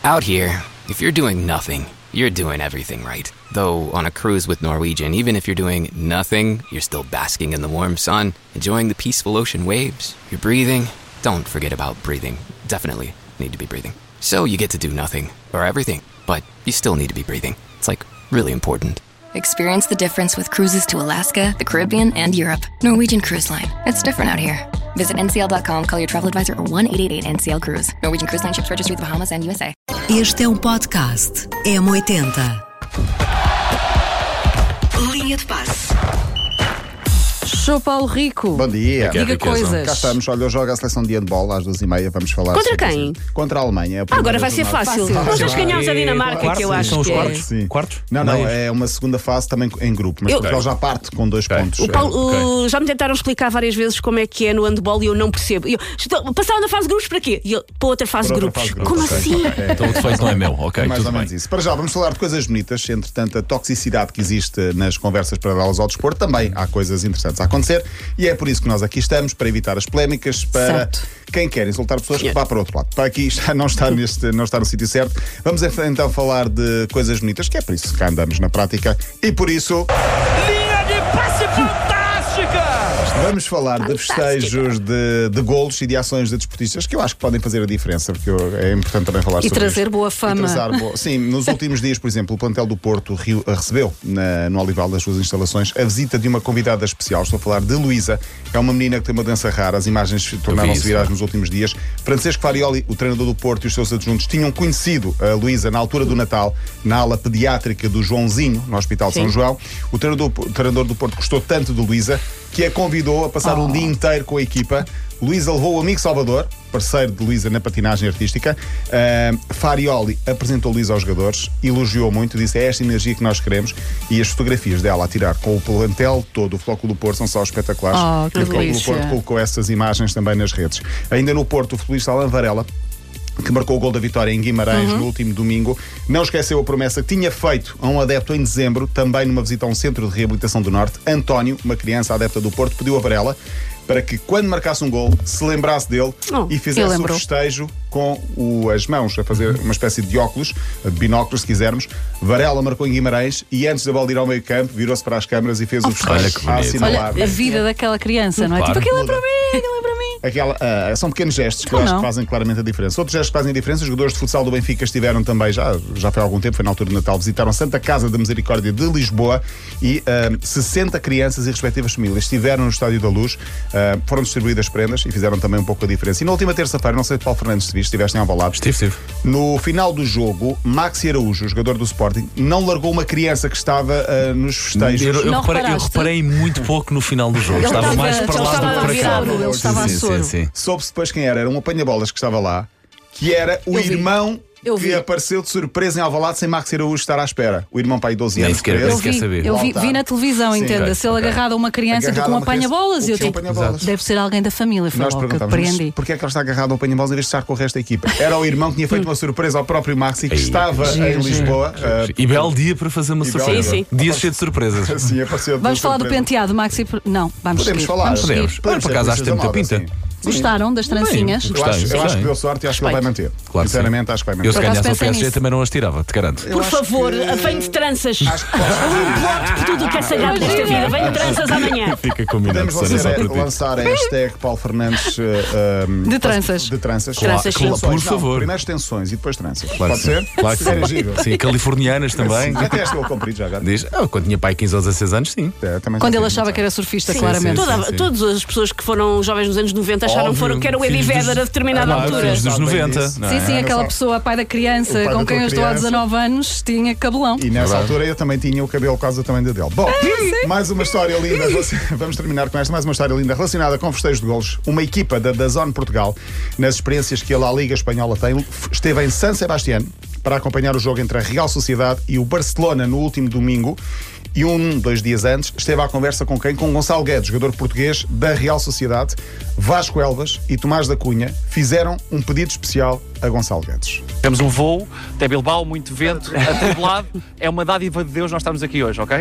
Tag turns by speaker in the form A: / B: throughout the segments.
A: Out here, if you're doing nothing, you're doing everything right. Though on a cruise with Norwegian, even if you're doing nothing, you're still basking in the warm sun, enjoying the peaceful ocean waves. You're breathing. Don't forget about breathing. Definitely need to be breathing. So you get to do nothing, or everything, but you still need to be breathing. It's like really important.
B: Experience the difference with cruises to Alaska, the Caribbean, and Europe. Norwegian Cruise Line. It's different out here. Visit ncl.com, call your travel advisor, or 1-888-NCL-CRUISE. Norwegian Cruise Line ships registry the Bahamas and USA.
C: Este é um podcast M80. Linha de passe.
D: Sou Paulo Rico.
E: Bom dia.
D: Diga coisas.
E: Cá estamos. Olha, eu jogo a seleção de handball às 2h30. Vamos falar
D: Contra
E: sobre
D: quem?
E: isso. Contra a Alemanha.
D: Agora vai ser fácil. Nós já ganhámos a Dinamarca, que eu acho
F: são os
D: que
F: quartos?
E: Sim.
F: Quartos?
E: Não, é uma segunda fase também em grupo. Mas Portugal já parte com 2 pontos.
D: O Paulo, já me tentaram explicar várias vezes como é que é no handball e eu não percebo. Passaram da fase de grupos para quê? E eu, para outra fase de grupos. Como assim?
F: Então o defeito não é meu, ok,
E: Mais ou
F: tudo
E: menos
F: bem.
E: isso. Para já, vamos falar de coisas bonitas. Entretanto, a toxicidade que existe nas conversas paralelas ao desporto, também há coisas interessantes a acontecer. E é por isso que nós aqui estamos, para evitar as polémicas, para
D: Certo.
E: quem quer insultar pessoas, que vá para o outro lado. Para aqui não está no sítio certo. Vamos então falar de coisas bonitas, que é por isso que cá andamos na prática. E por isso...
G: Linha de passe fantástica!
E: Vamos falar de festejos, de golos e de ações de desportistas que eu acho que podem fazer a diferença, porque é importante também falar sobre
D: trazer
E: isto.
D: boa fama.
E: Sim, nos últimos dias, por exemplo, o plantel do Porto recebeu no Olival das suas instalações a visita de uma convidada especial. Estou a falar de Luísa. É uma menina que tem uma doença rara. As imagens tornaram-se virais nos últimos dias. Francisco Farioli, o treinador do Porto, e os seus adjuntos tinham conhecido a Luísa na altura do Natal, na ala pediátrica do Joãozinho, no Hospital São João. O treinador do Porto gostou tanto de Luísa que a convidou a passar um dia inteiro com a equipa. Luísa levou o amigo Salvador, parceiro de Luísa na patinagem artística. Farioli apresentou Luísa aos jogadores, elogiou muito, disse: é esta energia que nós queremos. E as fotografias dela a tirar com o plantel todo, o Flóculo do Porto, são só espetaculares.
D: Que
E: E o Flóculo do
D: delícia.
E: Porto colocou essas imagens também nas redes. Ainda no Porto, o futebolista Alan Varela, que marcou o gol da vitória em Guimarães no último domingo, não esqueceu a promessa que tinha feito a um adepto em dezembro, também numa visita a um centro de reabilitação do Norte. António, uma criança adepta do Porto, pediu a Varela para que, quando marcasse um gol, se lembrasse dele e fizesse um festejo com as mãos, a fazer uma espécie de óculos, de binóculos, se quisermos. Varela marcou em Guimarães e, antes da bola ir ao meio campo, virou-se para as câmaras e fez o festejo a assinalar.
D: Olha, a vida daquela criança, não é?
F: Claro.
D: Tipo, aquilo é para mim, aquilo é para mim.
E: São pequenos gestos que eu acho que fazem claramente a diferença. Outros gestos que fazem a diferença, os jogadores de futsal do Benfica estiveram também, já foi há algum tempo, foi na altura de Natal, visitaram a Santa Casa da Misericórdia de Lisboa e 60 crianças e respectivas famílias estiveram no Estádio da Luz, foram distribuídas prendas e fizeram também um pouco a diferença. E na última terça-feira, não sei se Paulo Fernandes te viste, estiveste em Alvalade.
F: Estive.
E: No final do jogo, Maxi Araújo, jogador do Sporting, não largou uma criança que estava nos festejos.
F: Eu
D: Não
F: reparei
D: reparaste?
F: muito pouco no final do jogo.
D: Ele
F: Estava mais
D: estava-
F: para
D: ele
F: lá
D: estava
F: do que
D: a
F: para cá.
D: virar, ele estava a soro.
F: Sim.
E: Soube-se depois quem era. Era um apanha-bolas que estava lá, que era o
D: Eu vi.
E: irmão
D: Eu
E: que
D: vi.
E: apareceu de surpresa em Alvalade sem Maxi Araújo estar à espera. O irmão pai de 12
F: Nem
E: anos.
F: sequer-
E: preso.
F: nem sequer saber.
D: Eu vi na televisão,
E: Sim,
D: entenda-se. Ele agarrado a uma criança
E: Agarrado
D: com
E: a
D: um
E: uma criança.
D: apanha-bolas. E eu
E: O que é um
D: tipo,
E: apanha-bolas?
D: deve ser alguém da família. Foi
E: Nós
D: logo que
E: perguntávamos,
D: apreendi.
E: mas porquê é que ele está agarrado ao apanha-bolas em vez de estar com o resto da equipa? Era o irmão que tinha feito uma surpresa ao próprio Maxi, que estava em Lisboa.
F: E belo dia para fazer uma
E: E
F: surpresa.
E: belo
D: dia.
F: Dia cheio de surpresas.
E: Assim, apareceu de
D: Vamos falar do
E: surpresa.
D: penteado, Maxi. Não, vamos
E: Podemos
D: seguir.
E: falar.
D: Vamos seguir.
F: Podemos. Olha, por acaso acho que tem muita pinta.
D: Gostaram das trancinhas?
E: Eu acho que
F: Gostei.
E: deu sorte e acho que ele vai manter.
F: Claro que
E: Sinceramente, acho que vai
F: Eu,
E: manter.
F: se
D: Por acaso
F: ganhasse o
D: pensei
F: PSG,
D: nisso.
F: também não as tirava, te garanto.
D: Por favor, venho de tranças.
E: Acho que posso-
D: Por tudo o que é sagrado nesta vida. Venho de tranças amanhã.
F: Fica combinado.
E: Podemos lançar a hashtag Paulo Fernandes
D: De tranças.
E: De tranças.
D: Tranças, sim.
E: Tensões,
F: Por favor.
E: Primeiro extensões e depois tranças.
F: Claro
E: Pode
F: que sim.
E: ser?
F: Claro que
E: Se quiserem
F: sim.
E: giro.
F: Sim, californianas também.
E: Já tens pelo comprido já agora.
F: Diz, quando tinha pai 15 ou 16 anos, sim.
E: Também
D: Quando
E: já
D: ele
E: fiz,
D: achava
E: não
D: que era surfista,
F: Sim,
D: claramente.
F: sim.
H: Todas as pessoas que foram jovens nos anos 90 acharam que era o Eddie
F: Filhos
H: Vedder a determinada altura.
F: Filhos dos
E: Sabe bem
F: 90.
E: disso.
F: não
D: Sim,
F: é?
D: sim, aquela pessoa, pai da criança,
E: O pai
D: com
E: da
D: quem
E: tua
D: eu estou há
E: criança.
D: 19 anos, tinha cabelão.
E: E nessa altura eu também tinha o cabelo quase também dele. Bom, mais uma história linda. Vamos terminar com esta. Mais uma história linda relacionada com festejos de golos. Uma equipa da Zone Portugal, nas experiências que a La Liga Espanhola tem, esteve em San Sebastián para acompanhar o jogo entre a Real Sociedade e o Barcelona no último domingo. E 2 dias antes esteve à conversa com quem? Com Gonçalo Guedes, jogador português da Real Sociedade. Vasco Elvas e Tomás da Cunha fizeram um pedido especial a Gonçalo Guedes.
G: Temos um voo até Bilbao, muito vento, atribulado. É uma dádiva de Deus nós estarmos aqui hoje, ok?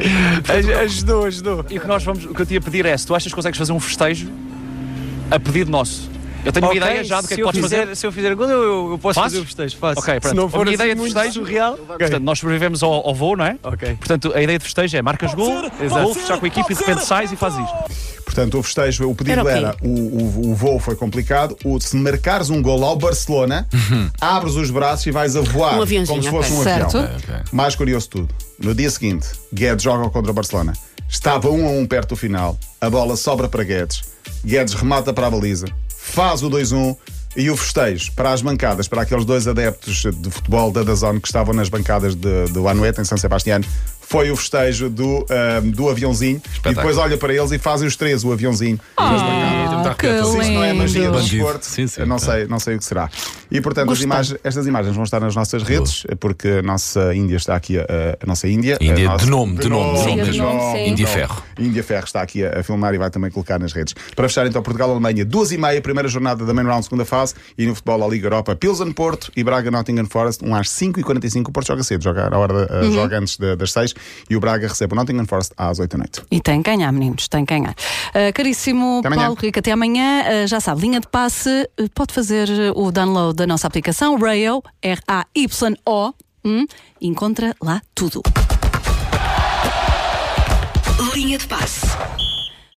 F: Ajudou.
G: E o que eu te ia pedir é, se tu achas que consegues fazer um festejo a pedido nosso, Eu tenho uma ideia já do que é que podes fazer.
I: Se eu fizer gol, eu posso
G: Fazes?
I: fazer o festejo. Faço.
G: Ok,
I: se
G: pronto.
I: não for
G: A minha
I: assim
G: ideia de
I: muito
G: festejo,
I: surreal.
G: portanto, nós sobrevivemos ao voo, não é?
I: Ok.
G: Portanto, a ideia de festejo é marcas gol, vou fechar com a equipe e de repente sais e fazes isto.
E: Portanto, o festejo, o pedido era o voo foi complicado. Se marcares um gol ao Barcelona, abres os braços e vais a voar como se fosse um
J: certo.
E: avião. Mais curioso de tudo, no dia seguinte, Guedes joga contra o Barcelona. Estava 1-1 perto do final, a bola sobra para Guedes. Guedes remata para a baliza, faz o 2-1 e o festejo para as bancadas, para aqueles dois adeptos de futebol da DAZN que estavam nas bancadas do Anoeta, em São Sebastião, foi o festejo do aviãozinho. E depois olha para eles e fazem os três o aviãozinho nas bancadas.
J: Que
E: Se isto não é magia do
F: Bandido.
E: desporto,
F: Sim, sim,
E: não sei o que será. E portanto, estas imagens vão estar nas nossas redes, porque a nossa Índia está aqui, a nossa Índia.
F: Índia
E: a nossa,
F: de nome mesmo.
D: sim.
F: Índia Ferro.
E: Índia Ferro está aqui a filmar e vai também colocar nas redes. Para fechar então, Portugal-Alemanha, 2h30, primeira jornada da Main Round, segunda fase, e no futebol a Liga Europa, Pilsen Porto e Braga Nottingham Forest, às 5h45. O Porto joga cedo, joga antes das 6, e o Braga recebe o Nottingham Forest às 8 da noite.
J: E tem que ganhar, meninos, tem que ganhar. Caríssimo Paulo Rico, até amanhã. Já sabe, linha de passe, pode fazer o download da nossa aplicação Rayo, RAYO. Encontra lá tudo.
C: Linha de passe.